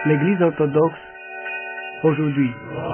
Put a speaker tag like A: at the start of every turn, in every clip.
A: l'Église orthodoxe aujourd'hui.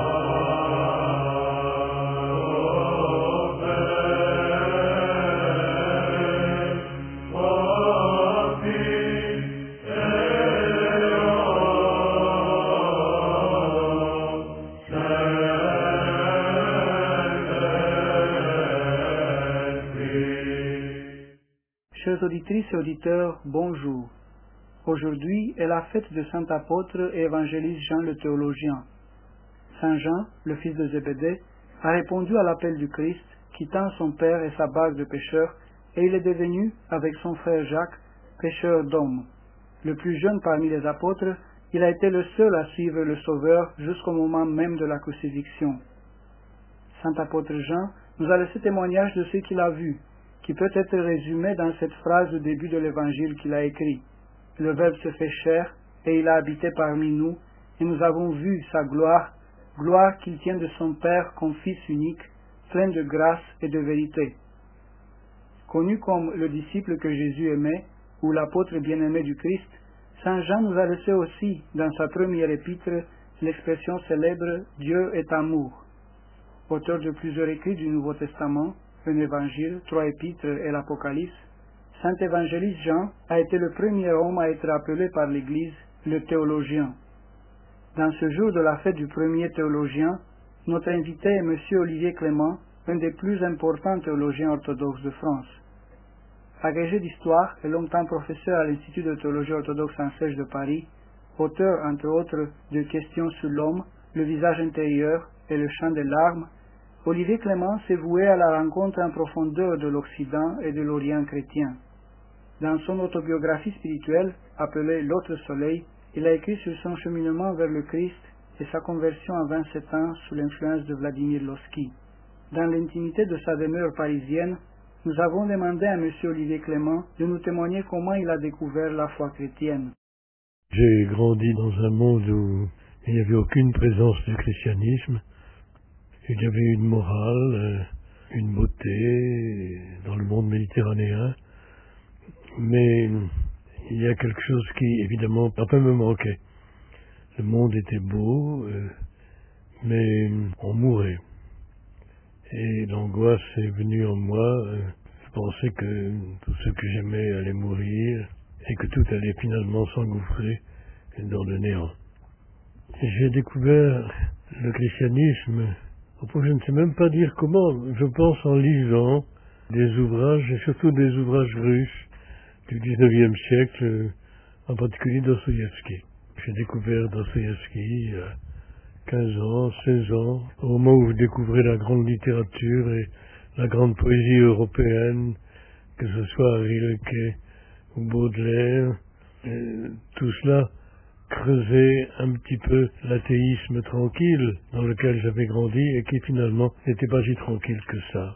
A: Chers auditrices et auditeurs, bonjour. Aujourd'hui est la fête de Saint Apôtre et évangéliste Jean le théologien. Saint Jean, le fils de Zébédée, a répondu à l'appel du Christ, quittant son père et sa base de pécheurs, et il est devenu, avec son frère Jacques, pécheur d'hommes. Le plus jeune parmi les apôtres, il a été le seul à suivre le Sauveur jusqu'au moment même de la crucifixion. Saint Apôtre Jean nous a laissé témoignage de ce qu'il a vu, qui peut être résumé dans cette phrase du début de l'évangile qu'il a écrit. Le Verbe se fait chair, et il a habité parmi nous, et nous avons vu sa gloire, gloire qu'il tient de son Père comme Fils unique, plein de grâce et de vérité. Connu comme le disciple que Jésus aimait, ou l'apôtre bien-aimé du Christ, Saint Jean nous a laissé aussi, dans sa première épître, l'expression célèbre « Dieu est amour ». Auteur de plusieurs écrits du Nouveau Testament, un évangile, 3 épîtres et l'Apocalypse, Saint évangéliste Jean a été le premier homme à être appelé par l'Église le théologien. Dans ce jour de la fête du premier théologien, notre invité est M. Olivier Clément, un des plus importants théologiens orthodoxes de France. Agrégé d'histoire et longtemps professeur à l'Institut de théologie orthodoxe Saint-Sèche de Paris, auteur entre autres de Questions sur l'homme, le visage intérieur et le chant des larmes, Olivier Clément s'est voué à la rencontre en profondeur de l'Occident et de l'Orient chrétien. Dans son autobiographie spirituelle, appelée L'autre soleil, il a écrit sur son cheminement vers le Christ et sa conversion à 27 ans sous l'influence de Vladimir Lossky. Dans l'intimité de sa demeure parisienne, nous avons demandé à M. Olivier Clément de nous témoigner comment il a découvert la foi chrétienne.
B: J'ai grandi dans un monde où il n'y avait aucune présence du christianisme. Il y avait une morale, une beauté dans le monde méditerranéen. Mais il y a quelque chose qui, évidemment, un peu me manquait. Le monde était beau, mais on mourait. Et l'angoisse est venue en moi. Je pensais que tout ce que j'aimais allait mourir et que tout allait finalement s'engouffrer dans le néant. J'ai découvert le christianisme, je ne sais même pas dire comment, je pense en lisant des ouvrages, et surtout des ouvrages russes, du 19e siècle, en particulier Dostoïevski. J'ai découvert Dostoïevski il y a 15 ans, 16 ans, au moment où je découvrais la grande littérature et la grande poésie européenne, que ce soit Rilke ou Baudelaire. Tout cela creusait un petit peu l'athéisme tranquille dans lequel j'avais grandi et qui finalement n'était pas si tranquille que ça.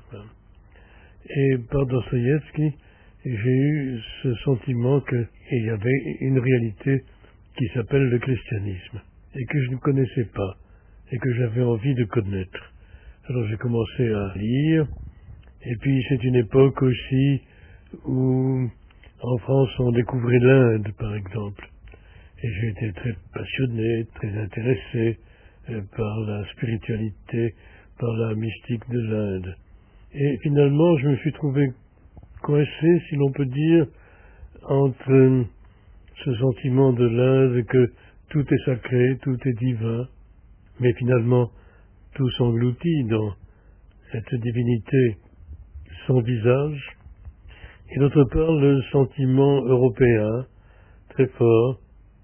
B: Et par Dostoïevski, j'ai eu ce sentiment qu'il y avait une réalité qui s'appelle le christianisme, et que je ne connaissais pas, et que j'avais envie de connaître. Alors j'ai commencé à lire, et puis c'est une époque aussi où en France on découvrait l'Inde, par exemple. Et j'ai été très passionné, très intéressé par la spiritualité, par la mystique de l'Inde. Et finalement je me suis trouvé coincé, si l'on peut dire, entre ce sentiment de l'Inde que tout est sacré, tout est divin, mais finalement tout s'engloutit dans cette divinité sans visage, et d'autre part le sentiment européen très fort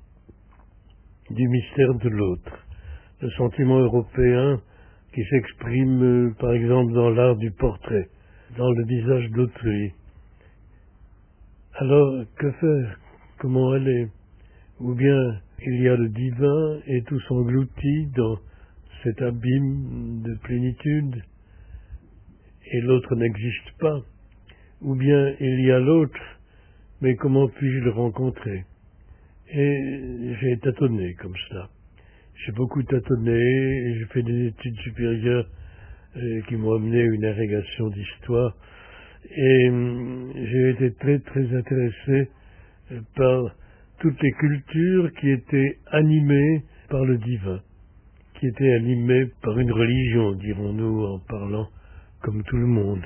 B: du mystère de l'autre, le sentiment européen qui s'exprime par exemple dans l'art du portrait, dans le visage d'autrui. Alors, que faire? Comment aller? Ou bien, il y a le divin et tout s'engloutit dans cet abîme de plénitude, et l'autre n'existe pas. Ou bien, il y a l'autre, mais comment puis-je le rencontrer? Et j'ai tâtonné comme cela. J'ai beaucoup tâtonné, et j'ai fait des études supérieures qui m'ont amené à une agrégation d'histoire, et j'ai été très très intéressé par toutes les cultures qui étaient animées par le divin, qui étaient animées par une religion, dirons-nous, en parlant comme tout le monde.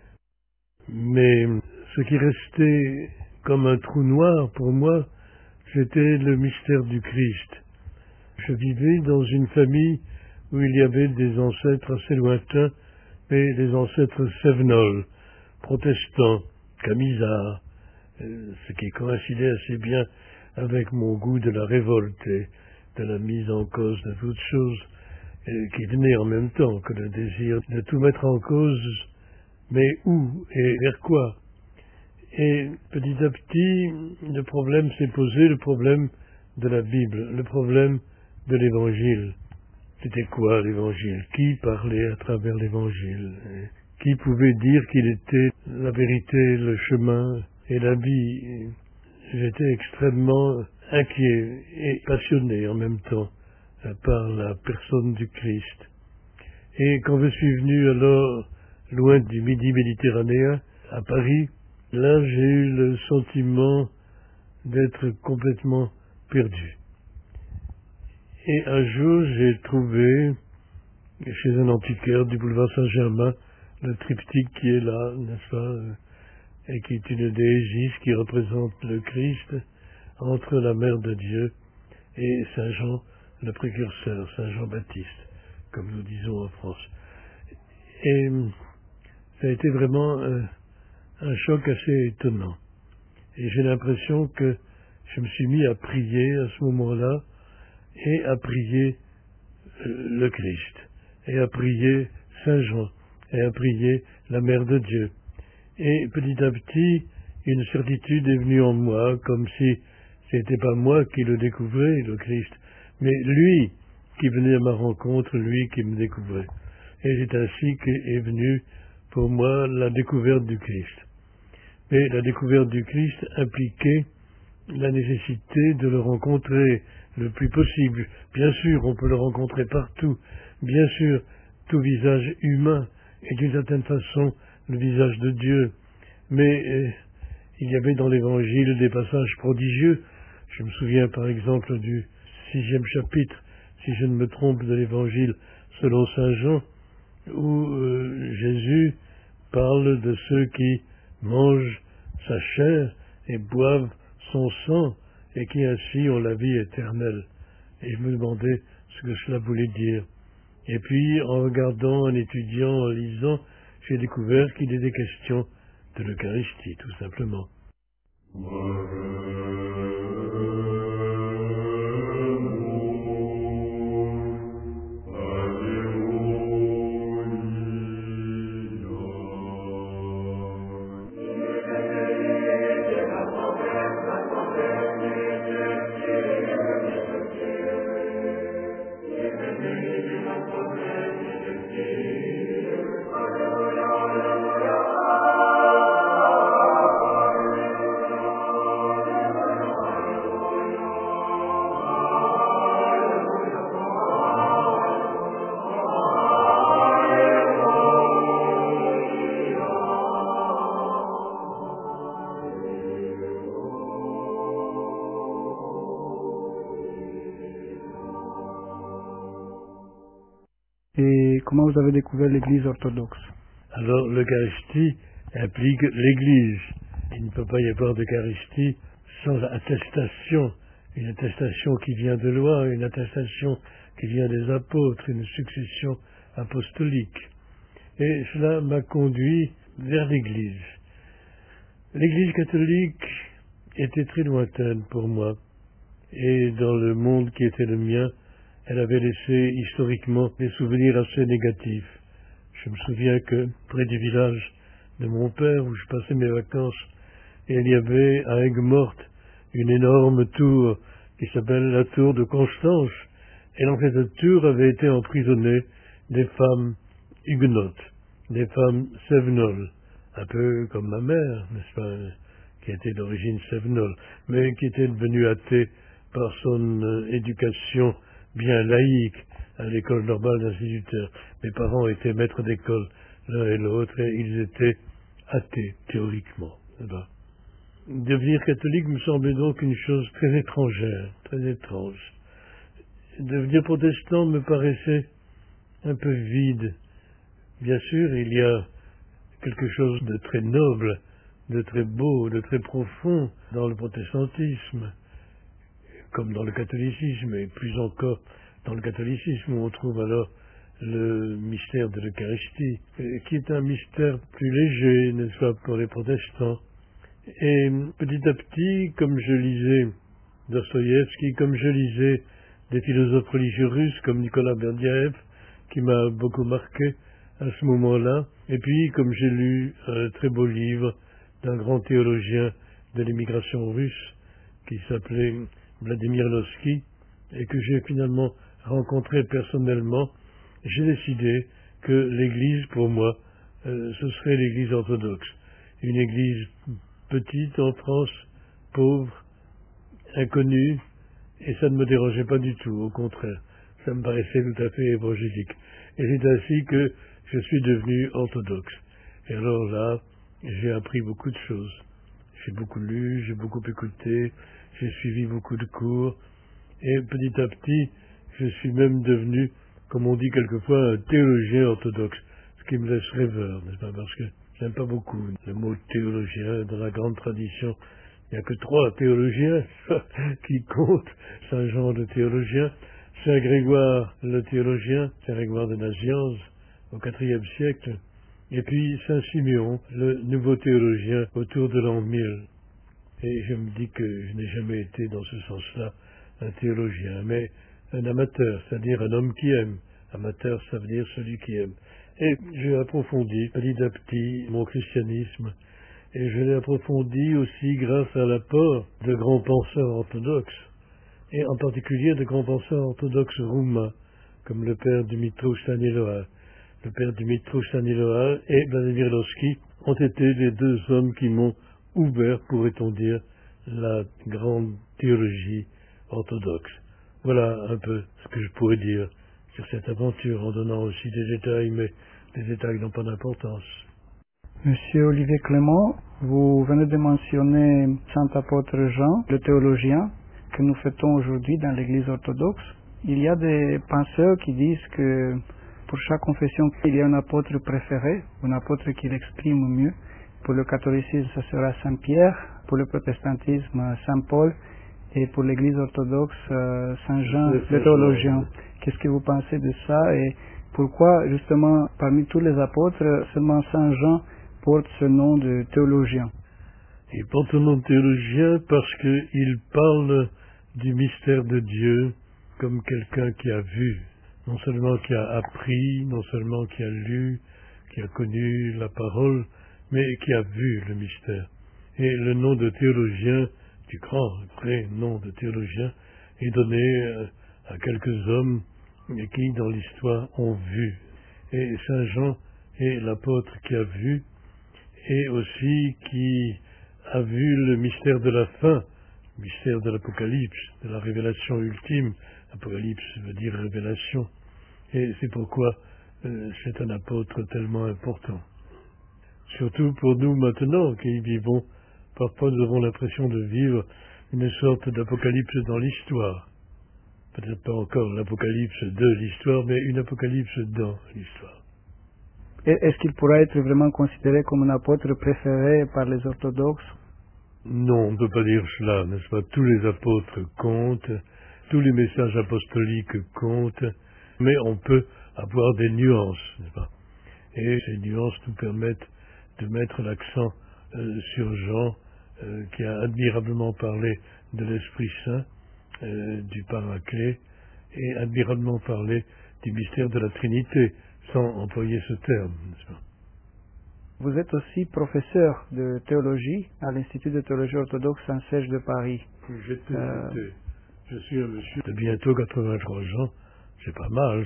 B: Mais ce qui restait comme un trou noir pour moi, c'était le mystère du Christ. Je vivais dans une famille où il y avait des ancêtres assez lointains, mais des ancêtres cévenols, protestants, camisards, ce qui coïncidait assez bien avec mon goût de la révolte et de la mise en cause de toutes choses, qui venait en même temps que le désir de tout mettre en cause, mais où et vers quoi? Et petit à petit, le problème s'est posé, le problème de la Bible, le problème de l'Évangile. C'était quoi l'Évangile? Qui parlait à travers l'Évangile? Qui pouvait dire qu'il était la vérité, le chemin et la vie? J'étais extrêmement inquiet et passionné en même temps par la personne du Christ. Et quand je suis venu alors loin du Midi méditerranéen, à Paris, là j'ai eu le sentiment d'être complètement perdu. Et un jour j'ai trouvé chez un antiquaire du boulevard Saint-Germain le triptyque qui est là, n'est-ce pas, et qui est une déégis qui représente le Christ entre la Mère de Dieu et Saint Jean le précurseur, Saint Jean-Baptiste, comme nous disons en France. Et ça a été vraiment un choc assez étonnant. Et j'ai l'impression que je me suis mis à prier à ce moment-là, et à prier le Christ, et à prier Saint Jean, et à prier la Mère de Dieu. Et petit à petit, une certitude est venue en moi, comme si c'était pas moi qui le découvrais, le Christ, mais lui qui venait à ma rencontre, lui qui me découvrait. Et c'est ainsi qu'est venue pour moi la découverte du Christ. Mais la découverte du Christ impliquait la nécessité de le rencontrer le plus possible. Bien sûr, on peut le rencontrer partout. Bien sûr, tout visage humain est d'une certaine façon le visage de Dieu. Mais il y avait dans l'Évangile des passages prodigieux. Je me souviens par exemple du 6e chapitre, si je ne me trompe, de l'Évangile selon Saint Jean, où Jésus parle de ceux qui mangent sa chair et boivent son sang, et qui ainsi ont la vie éternelle. Et je me demandais ce que cela voulait dire. Et puis, en regardant, en étudiant, en lisant, j'ai découvert qu'il était question de l'Eucharistie, tout simplement.
A: Et comment vous avez découvert l'Église orthodoxe?
B: Alors, l'Eucharistie implique l'Église. Il ne peut pas y avoir d'Eucharistie sans attestation. Une attestation qui vient de loi, une attestation qui vient des apôtres, une succession apostolique. Et cela m'a conduit vers l'Église. L'Église catholique était très lointaine pour moi. Et dans le monde qui était le mien, elle avait laissé historiquement des souvenirs assez négatifs. Je me souviens que près du village de mon père, où je passais mes vacances, il y avait à Aigues-Mortes une énorme tour qui s'appelle la tour de Constance. Et dans cette tour avaient été emprisonnées des femmes huguenotes, des femmes cévenoles, un peu comme ma mère, n'est-ce pas, qui était d'origine cévenole, mais qui était devenue athée par son éducation bien laïque à l'école normale d'instituteurs. Mes parents étaient maîtres d'école l'un et l'autre, et ils étaient athées, théoriquement. Devenir catholique me semblait donc une chose très étrangère, très étrange. Devenir protestant me paraissait un peu vide. Bien sûr, il y a quelque chose de très noble, de très beau, de très profond dans le protestantisme, comme dans le catholicisme, et plus encore dans le catholicisme, où on trouve alors le mystère de l'Eucharistie, qui est un mystère plus léger, n'est-ce pas, pour les protestants. Et petit à petit, comme je lisais Dostoïevski, comme je lisais des philosophes religieux russes comme Nicolas Berdyaev, qui m'a beaucoup marqué à ce moment-là, et puis comme j'ai lu un très beau livre d'un grand théologien de l'émigration russe, qui s'appelait Vladimir Lossky, et que j'ai finalement rencontré personnellement, j'ai décidé que l'Église, pour moi, ce serait l'Église orthodoxe. Une Église petite en France, pauvre, inconnue, et ça ne me dérangeait pas du tout, au contraire. Ça me paraissait tout à fait évangélique. Et c'est ainsi que je suis devenu orthodoxe. Et alors là, j'ai appris beaucoup de choses. J'ai beaucoup lu, j'ai beaucoup écouté, j'ai suivi beaucoup de cours, et petit à petit, je suis même devenu, comme on dit quelquefois, un théologien orthodoxe, ce qui me laisse rêveur, n'est-ce pas, parce que j'aime pas beaucoup le mot théologien. Dans la grande tradition, il n'y a que 3 théologiens qui comptent: Saint Jean le théologien, Saint Grégoire le théologien, Saint Grégoire de Nazianze au IVe siècle, et puis Saint Siméon, le nouveau théologien autour de l'an 1000. Et je me dis que je n'ai jamais été dans ce sens-là un théologien, mais un amateur, c'est-à-dire un homme qui aime. Amateur, ça veut dire celui qui aime. Et j'ai approfondi petit à petit mon christianisme, et je l'ai approfondi aussi grâce à l'apport de grands penseurs orthodoxes, et en particulier de grands penseurs orthodoxes roumains, comme le père Dumitru Staniloae. Le père Dumitru Staniloae et Vladimir Lossky ont été les 2 hommes qui m'ont ouvert, pourrait-on dire, la grande théologie orthodoxe. Voilà un peu ce que je pourrais dire sur cette aventure, en donnant aussi des détails, mais des détails n'ont pas d'importance.
A: Monsieur Olivier Clément, vous venez de mentionner Saint Apôtre Jean, le théologien, que nous fêtons aujourd'hui dans l'Église orthodoxe. Il y a des penseurs qui disent que pour chaque confession, il y a un apôtre préféré, un apôtre qui l'exprime mieux. Pour le catholicisme, ce sera Saint Pierre, pour le protestantisme, Saint Paul, et pour l'Église orthodoxe, Saint Jean, le théologien. Qu'est-ce que vous pensez de ça, et pourquoi, justement, parmi tous les apôtres, seulement Saint Jean porte ce nom de théologien?
B: Il porte ce nom de théologien parce qu'il parle du mystère de Dieu comme quelqu'un qui a vu, non seulement qui a appris, non seulement qui a lu, qui a connu la parole, mais qui a vu le mystère. Et le nom de théologien, du grand, vrai nom de théologien, est donné à quelques hommes qui, dans l'histoire, ont vu. Et Saint Jean est l'apôtre qui a vu, et aussi qui a vu le mystère de la fin, le mystère de l'Apocalypse, de la révélation ultime. Apocalypse veut dire révélation. Et c'est pourquoi c'est un apôtre tellement important. Surtout pour nous maintenant qui y vivons, parfois nous avons l'impression de vivre une sorte d'apocalypse dans l'histoire. Peut-être pas encore l'apocalypse de l'histoire, mais une apocalypse dans l'histoire.
A: Est-ce qu'il pourra être vraiment considéré comme un apôtre préféré par les orthodoxes?
B: Non, on ne peut pas dire cela, n'est-ce pas? Tous les apôtres comptent, tous les messages apostoliques comptent, mais on peut avoir des nuances, n'est-ce pas? Et ces nuances nous permettent de mettre l'accent sur Jean, qui a admirablement parlé de l'Esprit Saint, du Paraclet, et admirablement parlé du mystère de la Trinité, sans employer ce terme, n'est-ce pas?
A: Vous êtes aussi professeur de théologie à l'Institut de théologie orthodoxe Saint-Serge de Paris.
B: J'étais. Je suis un monsieur de bientôt 83 ans. C'est pas mal.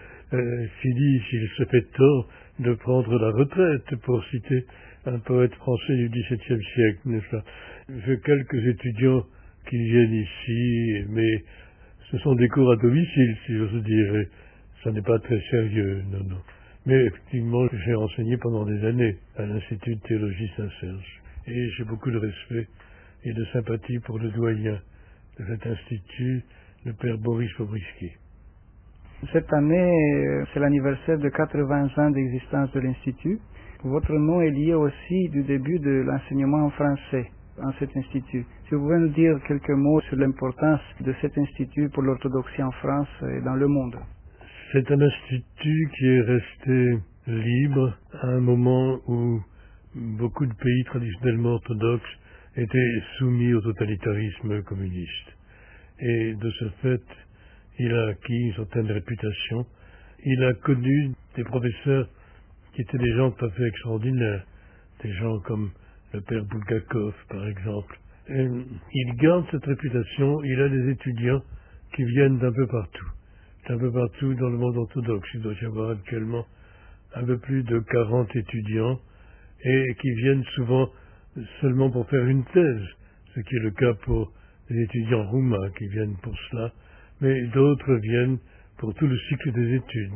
B: Fini, s'il se fait tort, de prendre la retraite, pour citer un poète français du XVIIe siècle, n'est-ce pas? J'ai quelques étudiants qui viennent ici, mais ce sont des cours à domicile, si j'ose dire. Et ça n'est pas très sérieux, non. Mais effectivement, j'ai enseigné pendant des années à l'Institut de théologie Saint-Serge. Et j'ai beaucoup de respect et de sympathie pour le doyen de cet institut, le père Boris Pobrisky.
A: Cette année, c'est l'anniversaire de 80 ans d'existence de l'Institut. Votre nom est lié aussi du début de l'enseignement en français en cet institut. Si vous pouvez nous dire quelques mots sur l'importance de cet institut pour l'orthodoxie en France et dans le monde.
B: C'est un institut qui est resté libre à un moment où beaucoup de pays traditionnellement orthodoxes étaient soumis au totalitarisme communiste. Et de ce fait, il a acquis une certaine réputation. Il a connu des professeurs qui étaient des gens tout à fait extraordinaires, des gens comme le père Bulgakov, par exemple. Et il garde cette réputation, il a des étudiants qui viennent d'un peu partout dans le monde orthodoxe. Il doit y avoir actuellement un peu plus de 40 étudiants et qui viennent souvent seulement pour faire une thèse, ce qui est le cas pour les étudiants roumains qui viennent pour cela, mais d'autres viennent pour tout le cycle des études.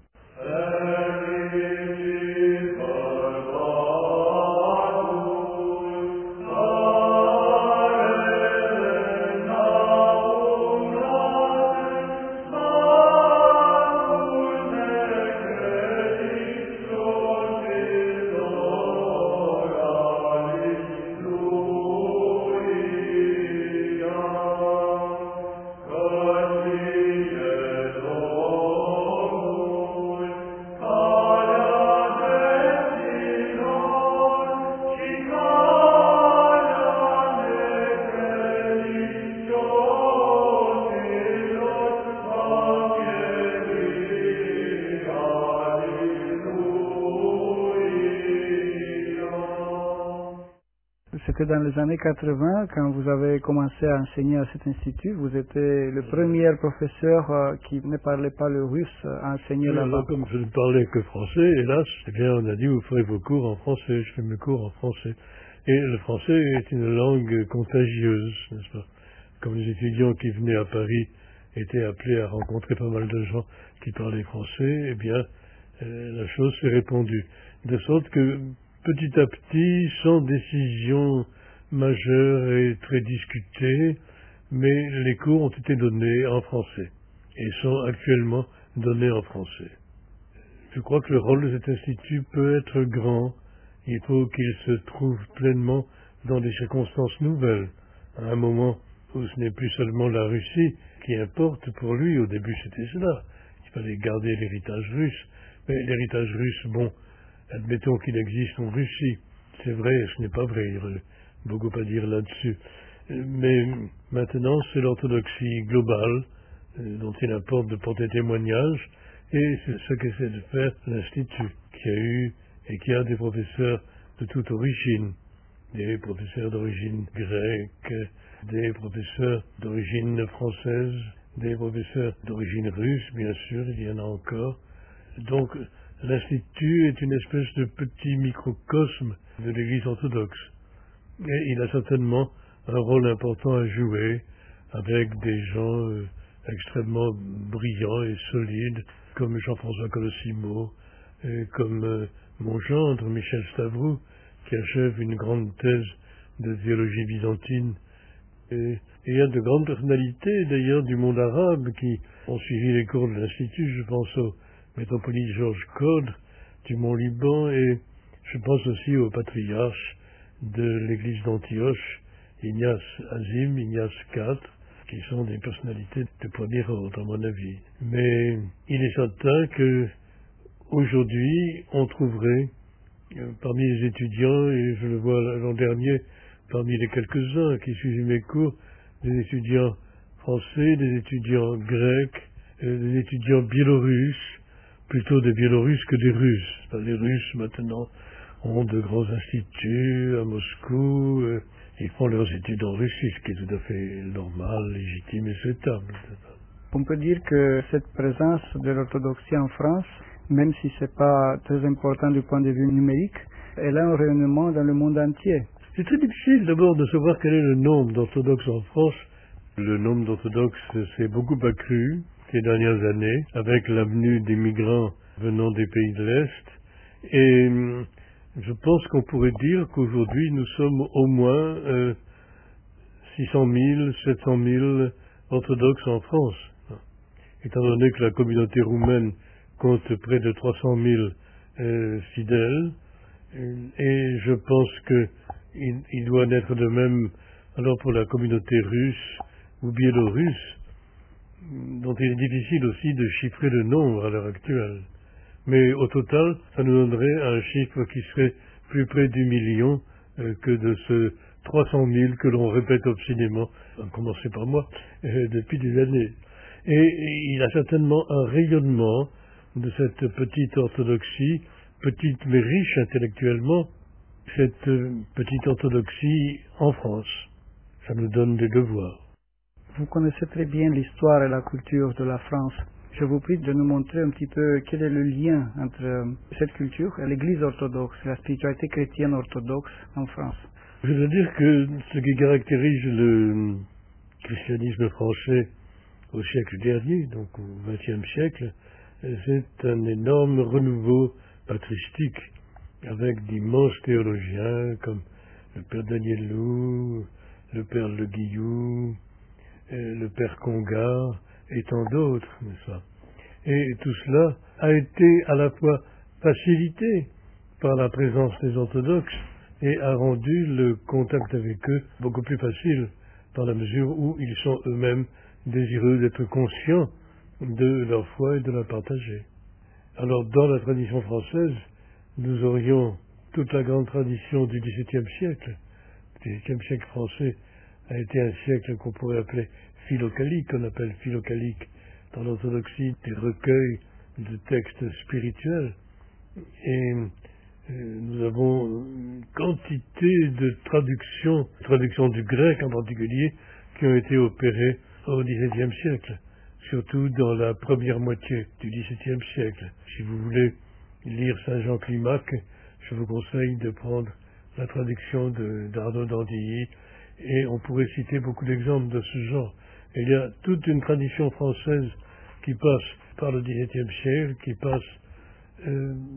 A: C'était dans les années 80, quand vous avez commencé à enseigner à cet institut. Vous étiez le premier professeur qui ne parlait pas le russe à enseigner là-bas.
B: Alors, comme je ne parlais que français, hélas, eh bien, on a dit, vous ferez vos cours en français. Je fais mes cours en français. Et le français est une langue contagieuse, n'est-ce pas? Comme les étudiants qui venaient à Paris étaient appelés à rencontrer pas mal de gens qui parlaient français, eh bien, la chose s'est répandue. De sorte que, petit à petit, sans décision majeure et très discutée, mais les cours ont été donnés en français et sont actuellement donnés en français. Je crois que le rôle de cet institut peut être grand. Il faut qu'il se trouve pleinement dans des circonstances nouvelles, à un moment où ce n'est plus seulement la Russie qui importe pour lui. Au début, c'était cela. Il fallait garder l'héritage russe. Mais l'héritage russe, bon, admettons qu'il existe en Russie. C'est vrai, ce n'est pas vrai, il y aurait beaucoup à dire là-dessus. Mais maintenant, c'est l'orthodoxie globale dont il importe de porter témoignage, et c'est ce qu'essaie de faire l'Institut, qui a eu et qui a des professeurs de toute origine, des professeurs d'origine grecque, des professeurs d'origine française, des professeurs d'origine russe, bien sûr, il y en a encore. Donc, l'Institut est une espèce de petit microcosme de l'Église orthodoxe. Et il a certainement un rôle important à jouer avec des gens extrêmement brillants et solides, comme Jean-François Colosimo, comme mon gendre, Michel Stavrou, qui achève une grande thèse de théologie byzantine. Et il y a de grandes personnalités, d'ailleurs, du monde arabe qui ont suivi les cours de l'Institut. Je pense au métropolite Georges Codre du Mont-Liban, et je pense aussi au patriarche de l'église d'Antioche, Ignace Azim, Ignace IV, qui sont des personnalités de premier ordre, à mon avis. Mais il est certain que aujourd'hui, on trouverait parmi les étudiants, et je le vois l'an dernier, parmi les quelques-uns qui suivaient mes cours, des étudiants français, des étudiants grecs, des étudiants biélorusses, plutôt des Biélorusses que des Russes. Les Russes, maintenant, ont de grands instituts à Moscou, ils font leurs études en Russie, ce qui est tout à fait normal, légitime et souhaitable.
A: On peut dire que cette présence de l'orthodoxie en France, même si ce n'est pas très important du point de vue numérique, elle a un rayonnement dans le monde entier.
B: C'est très difficile d'abord de savoir quel est le nombre d'orthodoxes en France. Le nombre d'orthodoxes s'est beaucoup accru ces dernières années, avec la venue des migrants venant des pays de l'Est. Et je pense qu'on pourrait dire qu'aujourd'hui, nous sommes au moins 600 000, 700 000 orthodoxes en France. Étant donné que la communauté roumaine compte près de 300 000 fidèles, et je pense qu'il doit en être de même alors pour la communauté russe ou biélorusse, dont il est difficile aussi de chiffrer le nombre à l'heure actuelle. Mais au total, ça nous donnerait un chiffre qui serait plus près du million que de ce 300 000 que l'on répète obstinément, à commencer par moi, depuis des années. Et il a certainement un rayonnement de cette petite orthodoxie, petite mais riche intellectuellement, cette petite orthodoxie en France. Ça nous donne des devoirs.
A: Vous connaissez très bien l'histoire et la culture de la France. Je vous prie de nous montrer un petit peu quel est le lien entre cette culture et l'Église orthodoxe, la spiritualité chrétienne orthodoxe en France.
B: Je veux dire que ce qui caractérise le christianisme français au siècle dernier, donc au XXe siècle, c'est un énorme renouveau patristique, avec d'immenses théologiens comme le père Daniel Lou, le père Le Guillou, le père Congar et tant d'autres, n'est-ce pas? Et tout cela a été à la fois facilité par la présence des orthodoxes et a rendu le contact avec eux beaucoup plus facile, dans la mesure où ils sont eux-mêmes désireux d'être conscients de leur foi et de la partager. Alors, dans la tradition française, nous aurions toute la grande tradition du XVIIe siècle. Le XVIIe siècle français a été un siècle qu'on pourrait appeler philocalique, qu'on appelle philocalique dans l'orthodoxie, des recueils de textes spirituels. Et nous avons une quantité de traductions du grec en particulier, qui ont été opérées au XVIIe siècle, surtout dans la première moitié du XVIIe siècle. Si vous voulez lire Saint Jean Climac, je vous conseille de prendre la traduction d'Arnaud d'Andilly, et on pourrait citer beaucoup d'exemples de ce genre. Il y a toute une tradition française qui passe par le XVIIe siècle, qui passe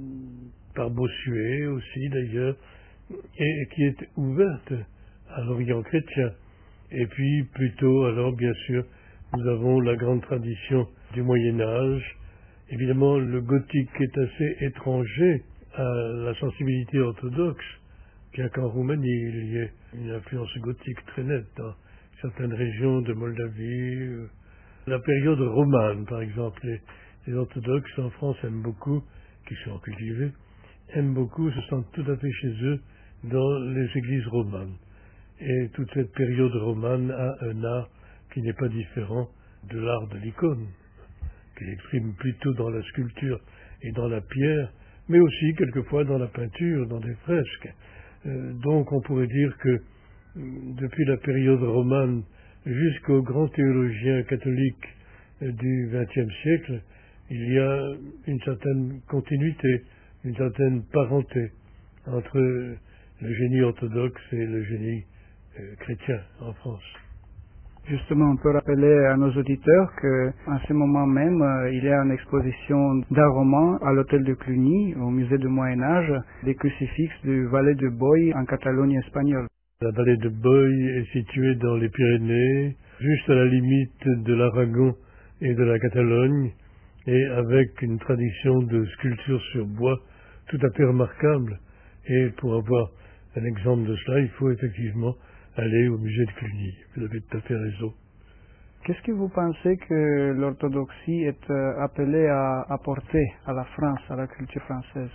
B: par Bossuet aussi d'ailleurs, et qui est ouverte à l'Orient chrétien. Et puis plutôt, alors bien sûr, nous avons la grande tradition du Moyen-Âge. Évidemment, le gothique est assez étranger à la sensibilité orthodoxe, bien qu'en Roumanie, il y ait une influence gothique très nette dans certaines régions de Moldavie. La période romane, par exemple, les orthodoxes en France aiment beaucoup, qui sont cultivés, aiment beaucoup, se sentent tout à fait chez eux dans les églises romanes. Et toute cette période romane a un art qui n'est pas différent de l'art de l'icône, qui exprime plutôt dans la sculpture et dans la pierre, mais aussi quelquefois dans la peinture, dans des fresques. Donc on pourrait dire que depuis la période romane jusqu'aux grands théologiens catholiques du XXe siècle, il y a une certaine continuité, une certaine parenté entre le génie orthodoxe et le génie chrétien en France.
A: Justement, on peut rappeler à nos auditeurs qu'en ce moment même, il y a une exposition d'art roman à l'hôtel de Cluny, au musée du Moyen-Âge, des crucifixes du Valais de Boye en Catalogne espagnole.
B: La vallée de Boye est située dans les Pyrénées, juste à la limite de l'Aragon et de la Catalogne, et avec une tradition de sculpture sur bois tout à fait remarquable. Et pour avoir un exemple de cela, il faut effectivement aller au musée de Cluny. Vous avez tout à fait raison.
A: Qu'est-ce que vous pensez que l'orthodoxie est appelée à apporter à la France, à la culture française?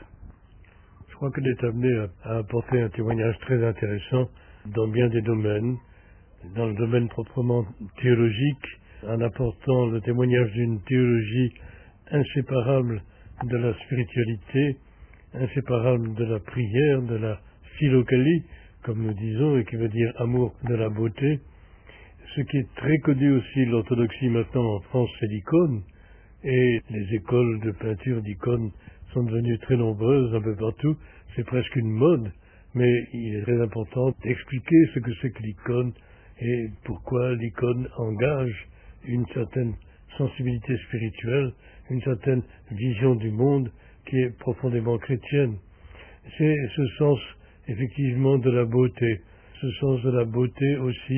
B: Je crois qu'elle est amenée à apporter un témoignage très intéressant dans bien des domaines. Dans le domaine proprement théologique, en apportant le témoignage d'une théologie inséparable de la spiritualité, inséparable de la prière, de la philocalie, comme nous disons, et qui veut dire amour de la beauté. Ce qui est très connu aussi, l'orthodoxie maintenant en France, c'est l'icône, et les écoles de peinture d'icônes sont devenues très nombreuses un peu partout. C'est presque une mode, mais il est très important d'expliquer ce que c'est que l'icône et pourquoi l'icône engage une certaine sensibilité spirituelle, une certaine vision du monde qui est profondément chrétienne. C'est ce sens effectivement de la beauté, ce sens de la beauté aussi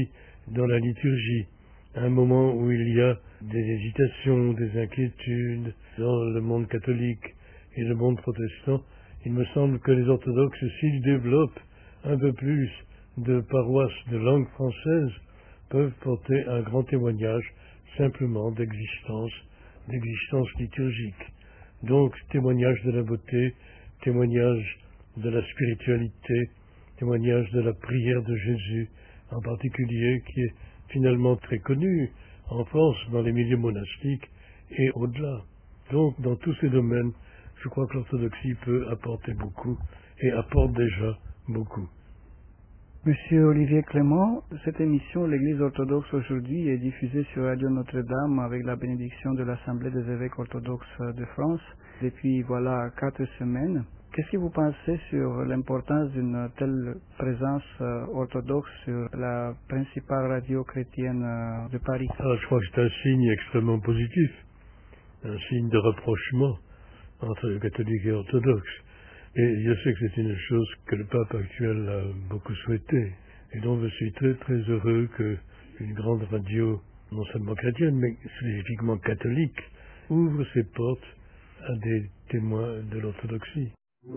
B: dans la liturgie, à un moment où il y a des hésitations, des inquiétudes dans le monde catholique et le monde protestant, il me semble que les orthodoxes, s'ils développent un peu plus de paroisses de langue française, peuvent porter un grand témoignage simplement d'existence liturgique. Donc, témoignage de la beauté, témoignage de la spiritualité, témoignage de la prière de Jésus, en particulier, qui est finalement très connu en France, dans les milieux monastiques et au-delà. Donc, dans tous ces domaines, je crois que l'orthodoxie peut apporter beaucoup et apporte déjà beaucoup.
A: Monsieur Olivier Clément, cette émission, l'Église orthodoxe aujourd'hui, est diffusée sur Radio Notre-Dame avec la bénédiction de l'Assemblée des évêques orthodoxes de France depuis 4 semaines. Qu'est-ce que vous pensez sur l'importance d'une telle présence orthodoxe sur la principale radio chrétienne de Paris?
B: Je crois que c'est un signe extrêmement positif, un signe de rapprochement entre les catholiques et orthodoxes. Et je sais que c'est une chose que le pape actuel a beaucoup souhaité. Et donc je suis très très heureux qu'une grande radio, non seulement chrétienne, mais spécifiquement catholique, ouvre ses portes à des témoins de l'orthodoxie.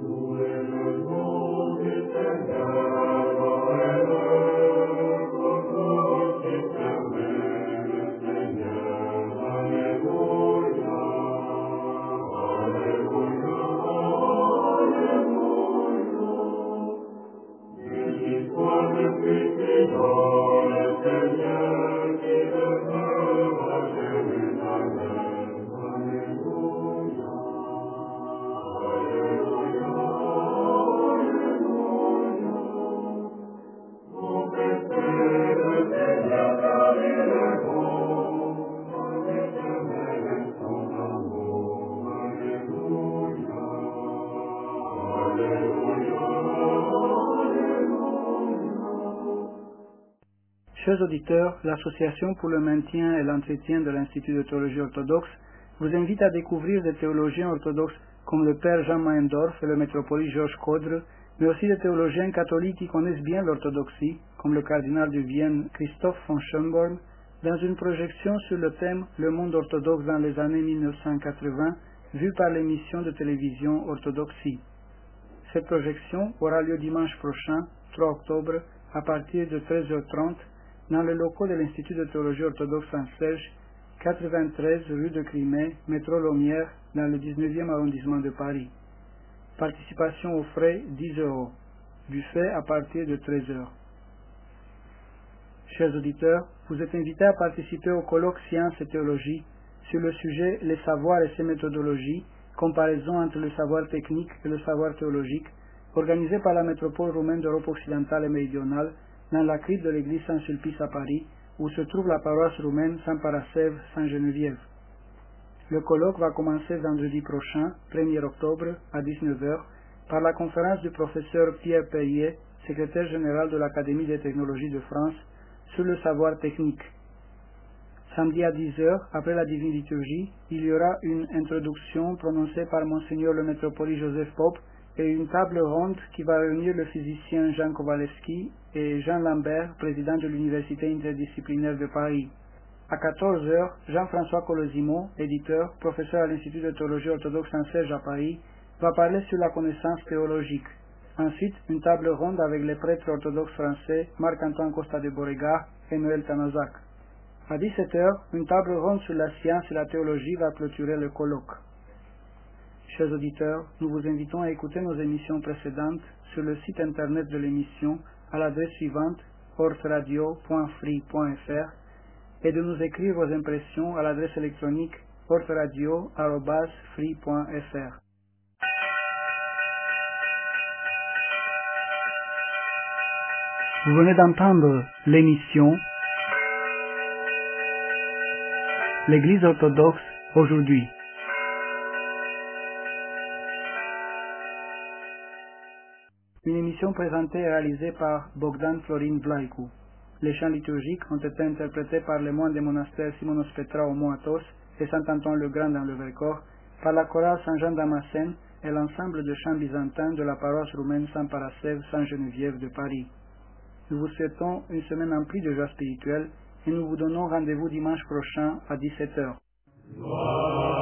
A: Chers auditeurs, l'Association pour le maintien et l'entretien de l'Institut de théologie orthodoxe vous invite à découvrir des théologiens orthodoxes comme le père Jean Mahendorf et le métropolite Georges Caudre, mais aussi des théologiens catholiques qui connaissent bien l'orthodoxie, comme le cardinal de Vienne Christoph von Schönborn, dans une projection sur le thème « Le monde orthodoxe dans les années 1980 » vue par l'émission de télévision Orthodoxie. Cette projection aura lieu dimanche prochain, 3 octobre, à partir de 13h30, dans les locaux de l'Institut de théologie orthodoxe Saint-Serge, 93 rue de Crimée, métro Lomière, dans le 19e arrondissement de Paris. Participation aux frais 10 €. Buffet à partir de 13h. Chers auditeurs, vous êtes invités à participer au colloque Sciences et Théologie sur le sujet Les savoirs et ses méthodologies, comparaison entre le savoir technique et le savoir théologique, organisé par la métropole roumaine d'Europe occidentale et méridionale, dans la crypte de l'église Saint-Sulpice à Paris, où se trouve la paroisse roumaine Saint-Parascève-Saint-Geneviève. Le colloque va commencer vendredi prochain, 1er octobre, à 19h, par la conférence du professeur Pierre Perrier, secrétaire général de l'Académie des technologies de France, sur le savoir technique. Samedi à 10h, après la divine liturgie, il y aura une introduction prononcée par Monseigneur le métropolite Joseph Pope et une table ronde qui va réunir le physicien Jean Kowalewski et Jean Lambert, président de l'Université interdisciplinaire de Paris. À 14h, Jean-François Colosimo, éditeur, professeur à l'Institut de théologie orthodoxe Saint-Serge à Paris, va parler sur la connaissance théologique. Ensuite, une table ronde avec les prêtres orthodoxes français Marc-Antoine Costa de Borrega et Noël Tanozac. À 17h, une table ronde sur la science et la théologie va clôturer le colloque. Chers auditeurs, nous vous invitons à écouter nos émissions précédentes sur le site internet de l'émission à l'adresse suivante orthradio.free.fr et de nous écrire vos impressions à l'adresse électronique orthradio@free.fr. Vous venez d'entendre l'émission L'Église orthodoxe aujourd'hui. Une émission présentée et réalisée par Bogdan Florin Vlaicu. Les chants liturgiques ont été interprétés par les moines des monastères Simonos Petra au Mont-Athos et Saint-Antoine-le-Grand dans le Vercors, par la chorale Saint-Jean d'Amassène et l'ensemble de chants byzantins de la paroisse roumaine Saint-Parascève Saint-Geneviève de Paris. Nous vous souhaitons une semaine emplie de joie spirituelle et nous vous donnons rendez-vous dimanche prochain à 17h.